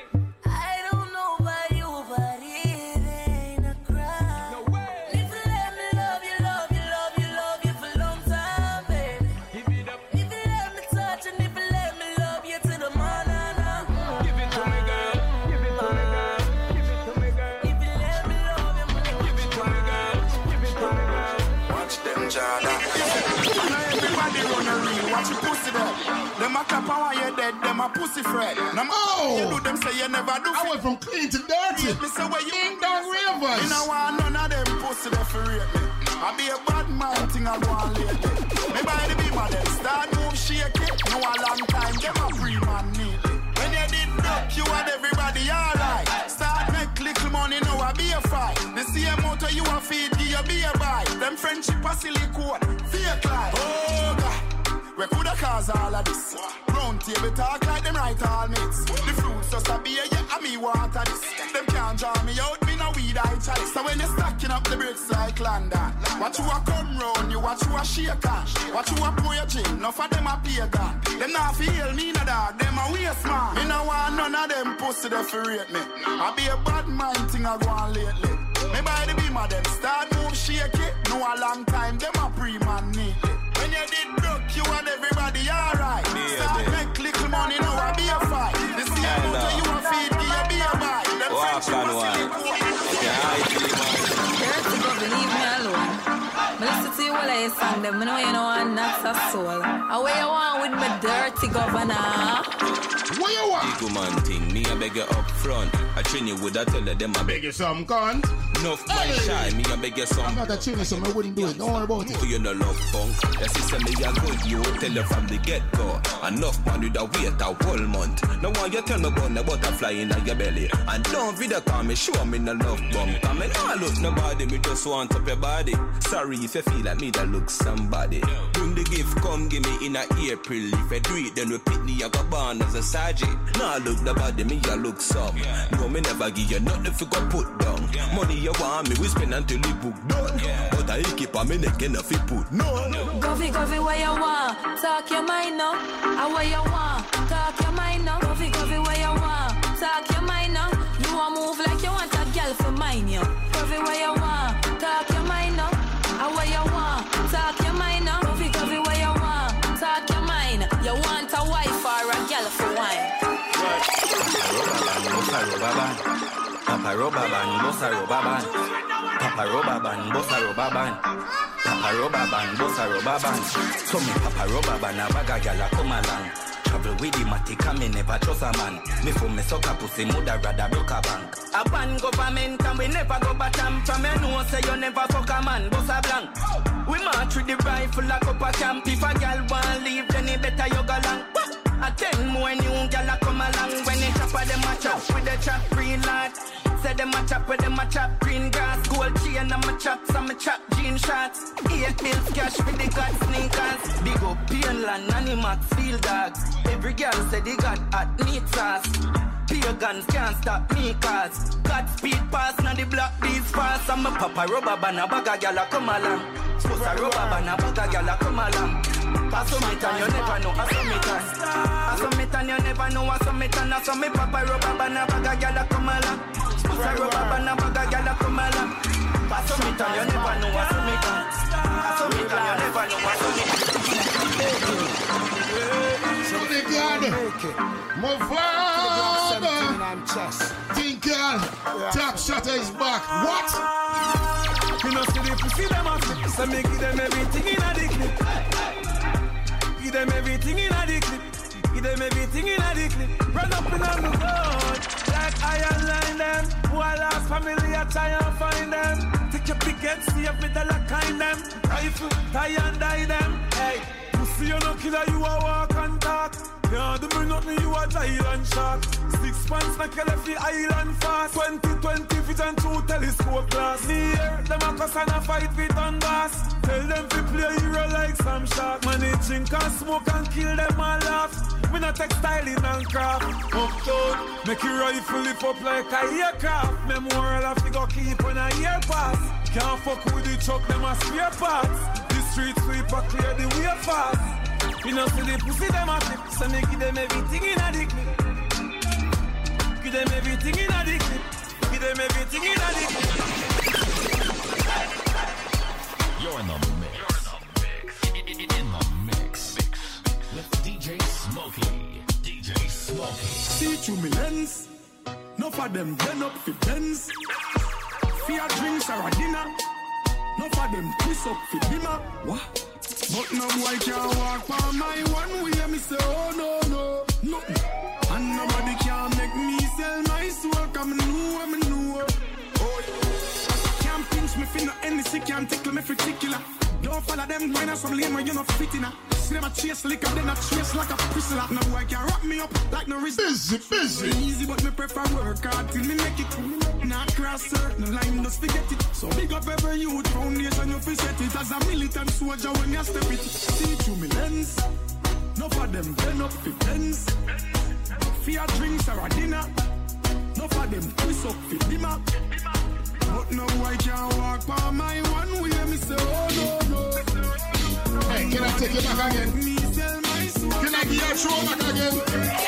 I don't know about you, but it ain't a crime. No way. If you let me love you, love you, love you, love you for a long time, baby. Give it up. If you let me touch and if you let me love you to the morning, Give it to me, girl. Give it to me, girl. Give it to me, girl. if you let me love you, Give it to me, girl. Give it to me, girl. Watch them, Jada. Everybody run a reel, watch your pussy there. Them a clap and while you're dead, them a pussy friend. You do them say you never do. I went from clean to dirty. Me say where you Ding dong rivers. You know why none of them pussy there for rape me. I be a bad man thing I go on lately. Me by the beam of them start move shake it. No a long time, them a free man neatly. When you did duck, you and everybody alright. Start make little money, now I be a fight. The same motor you a feed, give you be a buy. Them friendship a silly code, fake life. Oh God. We coulda cause all of this. Round table talk like them right all mates. The fruits just a beer, yeah, and me water this. Them can't draw me out, me no weed I chalice. So when you stacking up the bricks like London, watch you a come round, you watch you a shake on. Watch you a pour your gin, enough of them a pagan. Them not feel me no dog, them a waste man. Me no want none of them pussy there for rate me. I be a bad mind thing I go on lately. Me by the beam of them start move shake it. No a long time, them a pre-man neatly. When you did broke, you and everybody alright. Start make little money, now I be a fight. The same motor you a feed, give you be a buy. Them friends you a Dirty go, leave me alone. Me listen to you while I sing them. Me know you know I'm not a soul. And where you want with me dirty governor? What you want? Big woman thing, me a beg you up front. I train you with a tell them I beg you some cunt. Enough man shy, me a beg you some. I'm not a trainer, so I wouldn't do it. Don't worry about it. You no love punk. Your sister me a good, you tell her from the get go. Enough man with a wait a whole month. Now why you tell me about the butterfly in your belly? And don't video call me, show me no love bump. I mean, I look nobody, me just want up your body. Sorry if you feel like me that look somebody. Bring the gift, come give me in a April. If I do it, then we pick me, I go born as a sergeant. Now look the body, me I look some. No, me never give you nothing if you go put down. Money you want me, we spend until the book done. But I keep on me neck enough you put no. Govy, where you want? Talk your mind now. And where you want? Talk your mind now. Govy, where you want? Talk your mind now. You want move like you want a girl for mine, yo. Govy, where you want? Talk your mind now. And where you want? Talk your mind now. Govy, where you want? Talk your mind. You want a wife or a girl for wine? Papa Roba Ban, Bossa Roba Ban. Papa Roba Ban, Bossa Roba Ban. Papa Roba Ban, Bossa Roba Ban. So me Papa Roba Ban, a baga gala come along. Travel with the matic and me never trust a man. Me for me suck a pussy, mother rather broke a bank. A ban government and we never go bottom. From me know say you never fuck a man, Bossa Blanc. We march with the rifle like up a camp. If a gal want leave, then it better you go long. A 10 more new gal come along. When they chop them a chop with the chop green light. Say them a chop, where them a chop. Green grass, gold chain, I'm a chop. Some a chop jean shots. 8 bills cash for the god sneakers. Big up Painland, Animax, Field Dogs. Every girl say they got hot meat sauce. Pagans can't stop me cause God speed pass, now the block these fast. I'm a papa rubber band, a bag a gyal a come along. Suppose a rubber band, a bag a gyal a come along. I saw me tan, you never know, I saw me tan. I saw me tan, you never know, I saw me tan. I saw me papa rubber band, a bag a gyal a come along. Suppose a rubber band, a bag a gyal a come along. I saw me tan, you never know, I saw me tan. I saw me tan, you never know, I saw me tan. Somebody got move on. Tinkle, Top Shutter is back. What? You know, see the pussy them up, so me give them everything in a the clip. Give them everything in a the clip. Give them everything in a the clip. Run up in on the road, like I align them. Who I lost family, I try and find them. Take your picket, see if me the lock kind them. Rifle, tie and die them. Hey, pussy you no killer, you a walk and talk. Yeah, do me nothing, you a giant shark. 6 months, make you left the island fast. 20 vision through telescope glass. Near them a cuss and a fight with on gas. Tell them to play hero like some shark. Man, they drink and smoke and kill them and laugh. Me not textiling and craft. Uptown, make your rifle lift up like a aircraft. Memorial of figure keep on a year pass. Can't fuck with the truck, them a spare parts. The street sweeper clear the way fast. You know, see the pussy them a tip, so me give them everything in a the clip. Give them everything in a the clip. Give them everything in a the clip. You're in the mix. In the mix. With DJ Smokey. DJ Smokey. See through me lens. No for them bend up for pens. Fear drinks or a dinner. No for them twist up for dinner. What? But no boy can walk by my one way. Me say, oh no, nothing. And nobody can make me sell my soul. Come me know. Oh yeah. Can't pinch me finna anything. Can't tickle me for particular. Don't follow them when I'm some lame or you not fit in. See them a chase liquor, then I chase like a pistol. No boy can wrap me up like no wrist. Busy. Easy, but me prefer work hard till me make it. Not cross certain line, just forget it. So big up every youth foundation, you fi set it. As a militant soldier when you step it. See through me lens. No for them bend up fi pens. Fear drinks or a dinner. No for them twist up fi dimmer. But no boy can walk by my one way. Me say, oh no. Hey, can I take you back again? Can I give you a show back again?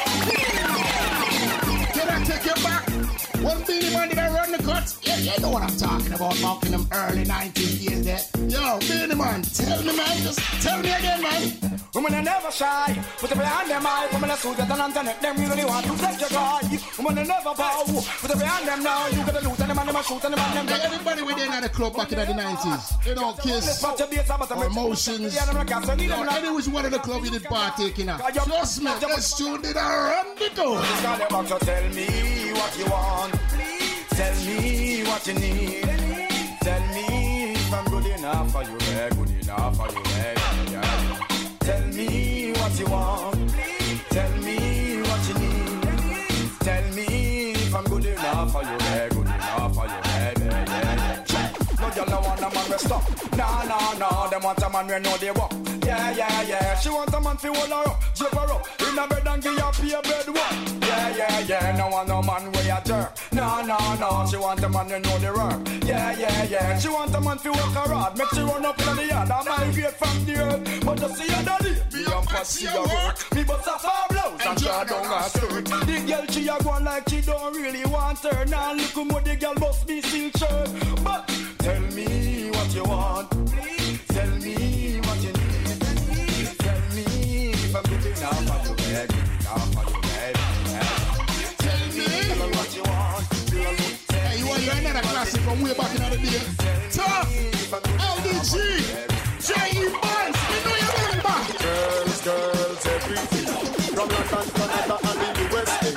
Can I take you back? One Beenie Man did I run the cuts? Yeah, you know what I'm talking about, back in them early 90s years there. Yo, Beenie Man, tell me, man. Just tell me again, man. Women are never shy. Put them behind them eye. Women are suited and internet. Them really want to take your guy. Women are never bow. Put them behind them now. You got to loot and them and them shoot and them and them. Hey, everybody within at the club back in the 90s. You know, Kiss or Emotions. You know, any was one of the club you did partake in. Trust me, this tune did a run the door. So tell me what you want. Tell me what you need. Tell me if I'm good enough for you. Good enough for you. Tell me what you want. Tell me what you need. Tell me if I'm good enough for you. Good enough for you. No girl no want a man rest up. No. Them want a man we know they walk. Yeah. She want a man fi hold her up, jump her up in a bed and give her pay a bed work. Yeah. No want no man way a jerk. No. She want a man we know the work. Yeah. She want a man fi work her hard, make she run up in the yard and migrate from the earth. But you see her daddy, me and Patsy a work. Me bust a far blouse and draw down her skirt. The girl she a go like she don't really want her. Now look how the girl must be still shirt. But tell me what you want. Tell me what you need. Tell me if I'm good enough for you, good enough for you, Tell me what you want. Hey, you want to another classic from way back in the day? Tough, LDG, J.E. Barnes, we know you're running back. Girls, everything. From London, Canada, and the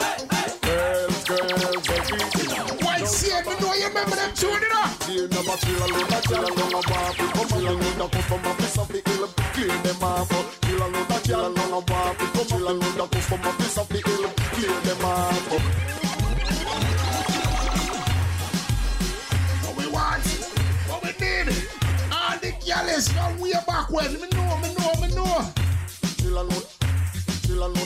USA. Girls, everything. White Seed, we know you remember them tuning up. Clear number, chill alone, come along, come from a piece of the hill. Clear them off, chill alone, come along, come from a piece of the hill. Clear them off. Yes, from way back when. Me know. Chill alone.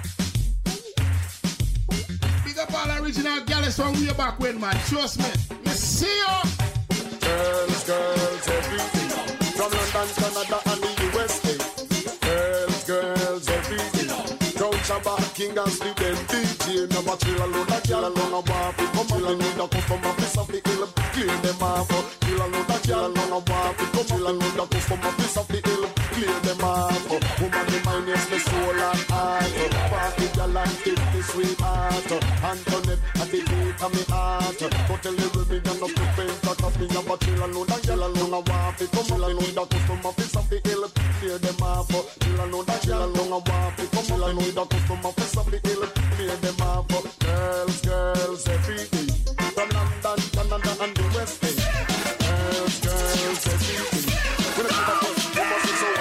Big up all original gals from way back when, man. Trust me. Me see you. Girls, everything. From London, Canada, and the USA. Girls, everything. Crown Shabbat, King and Sleep, them DJ. Never chill alone, a girl alone, a waffy. Come along, need a customer, piece of the hill. Clear them off. Chill alone, a girl alone, a waffy. Come along, need a customer, piece of the hill. Clear them off. Woman, the mind is my soul and heart. Party girl and 50 sweetheart. Antoinette, at the beat of me heart. But tell the women you're not prepared to copy. Never chill alone, a girl alone, a waffy. Come along, need a customer, piece of the hill. Clear them off. Chill alone, a girl alone, a waffy. Come along, need a customer, piece of the hill. Clear them off. Girls, every day. From London, Canada, and the West End. Girls, every day. When I keep a fuss, you must be so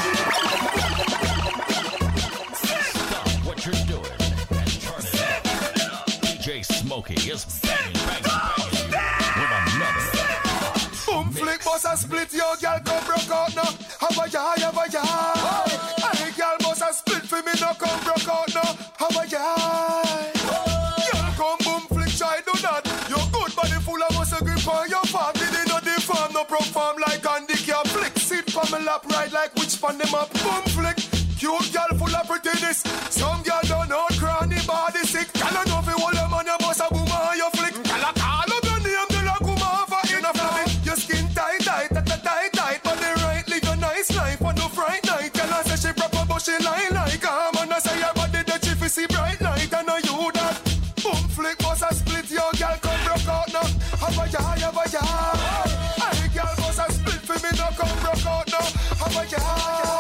Stop what you're doing and turn it up. DJ Smokey is banging you with another. Boom flick, boss a split, yo girl come broke out now. Have a ya. Hey girl, boss a split for me, no come broke out now. Have a ya. Girl come boom flick, try do that. Your good body full of muscle grip on your farm. Did it not deform, no perform like Andy Care flick. Sit for me lap, ride like which pan them up. Boom flick, cute girl full of prettiness. Some girl don't know cranny body sick. Girl I know if you hold them on your boss a boom on your flick. Girl I call up your name, girl I come off a in a flick. Your skin tight, but the right live a nice life on no fright night. Girl I say she proper but she lie like a man. I say your body the chief is see bright light. I know you that. Boom flick boss a split, your girl come broke out now. Have a ya. Hey girl boss a split for me now come broke out now. Have a ya.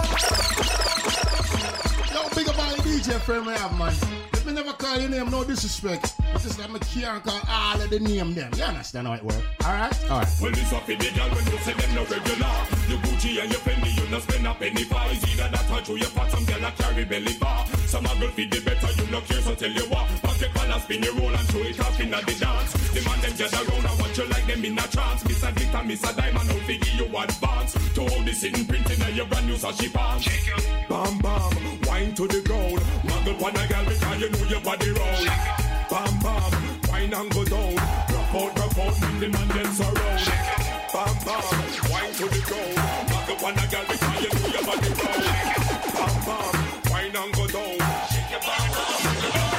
Yo, big up all the DJ friend we have, man. Let me never call your name, no disrespect. It's just like me can't call all of the name them. You understand how it works? Alright? Well, this up in the girl when you say them no regular. You Gucci and you Fendi, you no spend a penny for. It's either that or through your pot, some girl a carry belly bar. Some a girl feed the better, you no care, so tell you what. Pop your collar, spin your roll and show it off in the dance. The man them gather round and watch you like them in a trance. Miss a glitter, miss a diamond, out figure you advance. To all the sitting printing and your brand new sashi pants. Bam bam, wine to the ground. Muggle on a girl because you know your body round. Bam bam, wine and go down. Rock out, make the man them surround. Bam bam, wine to the ground. Muggle on a girl because you know your body round. Bam bam, wine and go down. Shake your bam bam.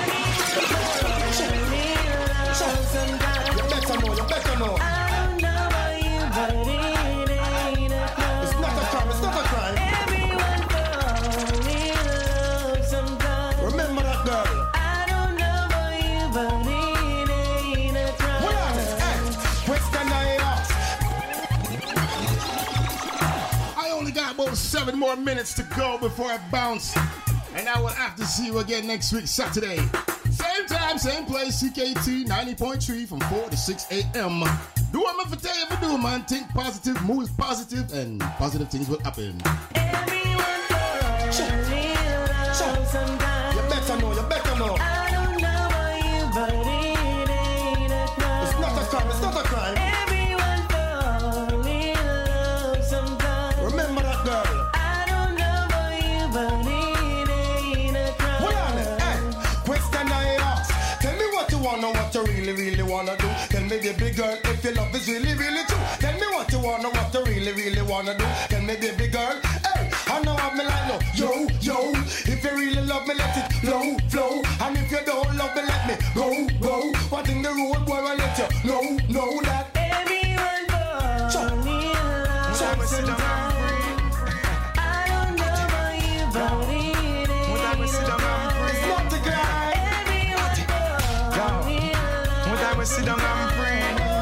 You better know. I don't know about you, but it ain't a crime. It's not a crime. Everyone falls in love sometimes. Remember that girl. I don't know about you, but it ain't a crime. What else? Question I ask. I only got about 7 more minutes to go before I bounce. And I will have to see you again next week, Saturday. Same time, same place, CKT 90.3 from 4 to 6 a.m. Do what I'm tell you to do, man. Think positive, move positive, and positive things will happen. Everyone falls in love sometimes. You better know. I don't know about you, but it ain't a crime. It's not a crime. Everyone falls in love sometimes. Remember that girl. I don't know about you, but it ain't a crime. Hold on, question I ask. Tell me what you wanna, what you really wanna do. Tell me, baby girl, if your love is really true. Tell me what you wanna, what you really wanna do. Tell me, baby girl, hey, I know I'm like, no, yo. If you really love me, let it flow. And if you don't love me, let me go. What in the road, boy, I let you know that. Everyone falls in love sometimes. I don't know about you, but it ain't a crime. It's not a crime. Everyone falls in love. Sit down and pray.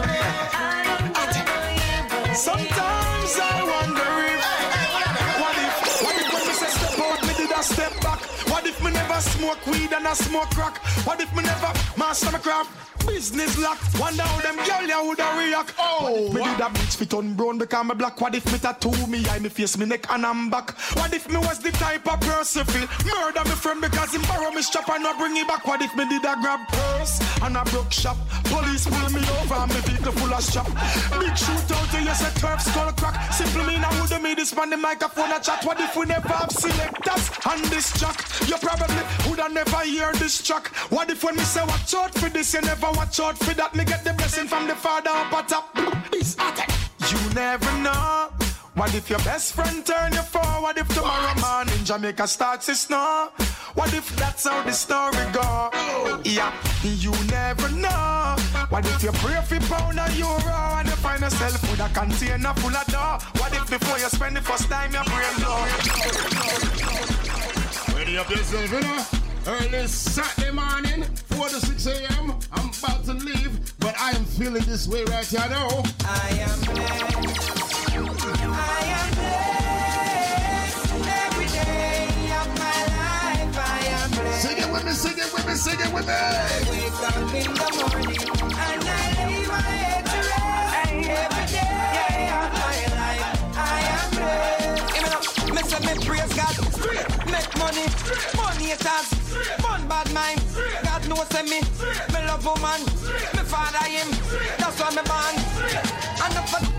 Sometimes I wonder if what if when me say step out, me did a step back? What if me never smoke weed and I smoke crack? What if me never master my craft? Business lock. Wonder how them girl ya woulda react. Oh, me did a bitch fit on brown because me black. What if me tattoo me eye, me face, me neck and I'm back? What if me was the type of person feel murder me friend because him borrow me strap and not bring it back? What if me did a grab purse and a broke shop? Police pull me over and me vehicle full of strap. Big shootout till you say turf skull crack. Simple mean I woulda made this man the microphone a chat. What if we never have selectors on this track? You probably woulda never hear this track. What if when me say watch out for this, you never watch out for that? Me get the blessing from the Father up at top. You never know. What if your best friend turn you for? What if tomorrow morning Jamaica starts to snow? What if that's how the story go? Yeah, you never know. What if you pray for pound and euro and you find yourself with a container full of dough? What if before you spend the first time your brain blow? Ready up yourself, you know? Early Saturday morning, 4 to 6 a.m. I'm about to leave, but I am feeling this way right here now. I am blessed. I am blessed. Every day of my life, I am blessed. Sing it with me, sing it with me, sing it with me. I wake up in the morning and I lay my head to rest. Every day of my life, I am blessed. Me say me praise God, make money, money it has, fun bad mind. God knows me love woman, me father him, that's why me born. And the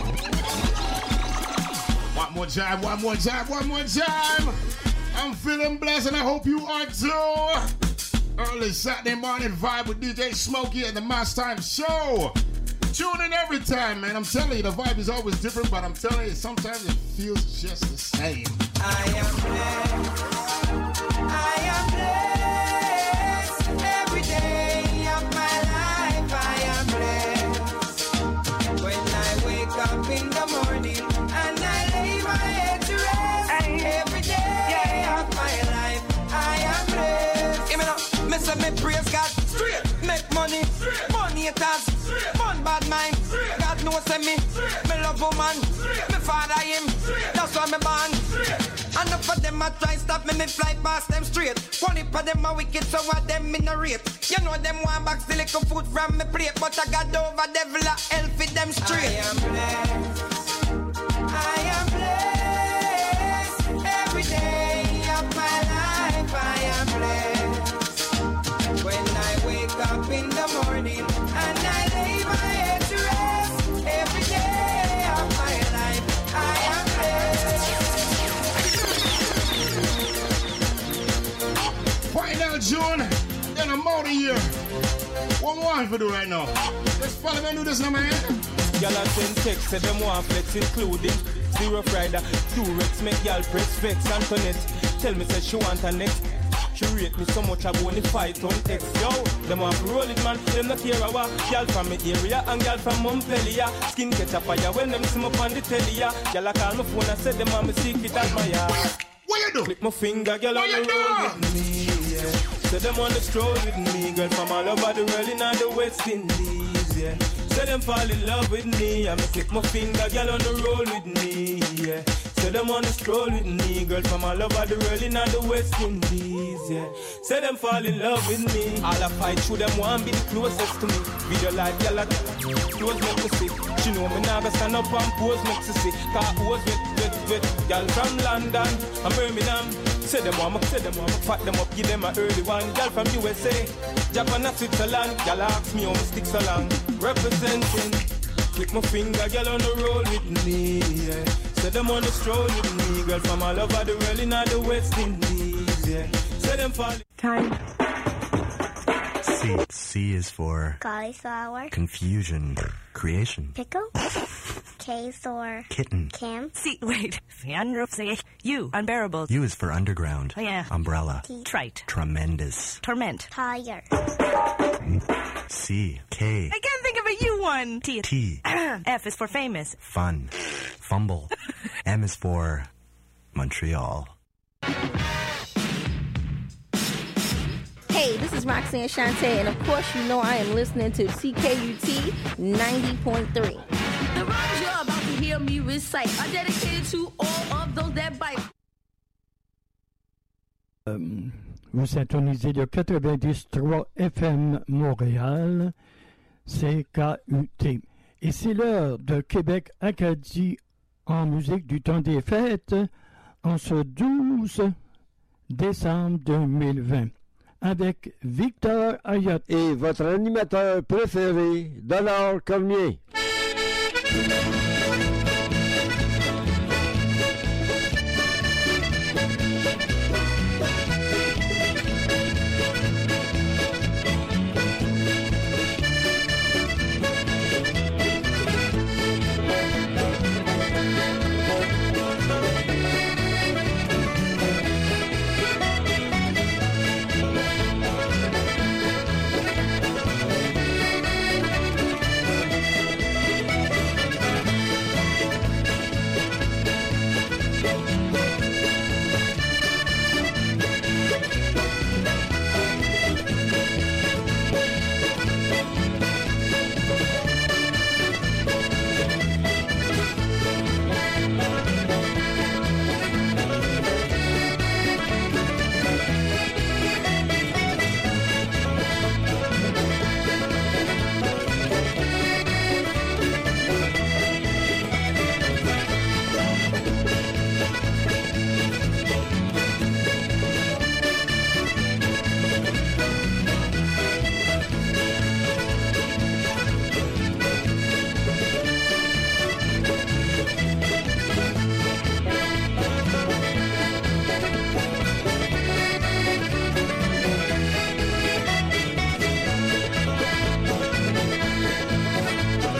one more time, one more time, one more time. I'm feeling blessed and I hope you are too. Early Saturday morning vibe with DJ Smokey and the Mass Time Show. Tune in every time, man. I'm telling you, the vibe is always different, but I'm telling you, sometimes it feels just the same. I am blessed. I am blessed. Every day of my life, I am blessed. When I wake up in the morning and I lay my head to rest. Every day of my life, I am blessed. Give me now, me say me praise God, make money, money it has, fun bad mind. God knows me love woman, me father him, that's why me born. And up for them a try stop me fly past them straight. One for them a wicked, so what them in a rate. You know them want back still little food from me plate, but I got over devil a hell for them straight. I am blessed. I am blessed. Every day of my life, I am blessed. When I wake up in the morning and I lay my head to rest. Every day of my life, I am blessed. Final June, then I'm out of here. What more if we do right now? Let's follow me and do this now, man. Y'all are send text, say them want flex, including Zero Friday, Durex, make y'all press vex, Antoinette. Tell me, say she want a next. She rate me so much, I go on the fight on X. Yo, them want to roll it, man. Them not care about y'all from the area and y'all from Montpellier. Skin catch a fire when them see me on the telly. Y'all a call my phone and say them want me secret admire. What you do? Click my finger, girl, on the road with me, yeah. Say them on the stroll with me, girl, from all over the world in the West Indies, yeah. Say them fall in love with me, and me click my finger, girl, on the roll with me, yeah. Say them on the stroll with me, girl, from all over the world in the West Indies, yeah. Say them fall in love with me. All I fight through them want be the closest to me. Video like girl, close make me see. She know me now go stand up and pose make me see. Cause pose wet, girl from London and Birmingham. Say them want me, fat them up, give them a early one. Girl from USA, Japan and Switzerland. Girl ask me how me stick so long. Representing, click my finger, girl on the road with me, yeah. Say them on the stroll with me, girl from all over the world in the West Indies, yeah. Say them fall. Time. C is for Cauliflower. Confusion. Creation. Pickle. K for Kitten. Camp. Wait. U. Unbearable. U is for underground. Oh, yeah. Umbrella. T. Trite. Tremendous. Torment. Tire. C. K. I can't think of a U one. T. T. F is for famous. Fun. Fumble. M is for Montreal. Hey, this is Roxanne Shante, and of course you know I am listening to CKUT 90.3. The rhymes you're about to hear me recite are dedicated to all of those that bite. Vous syntonisez le 93 FM Montréal, CKUT. Et c'est l'heure de Québec Acadie en musique du temps des fêtes en ce 12 décembre 2020 avec Victor Ayotte et votre animateur préféré, Donald Cormier.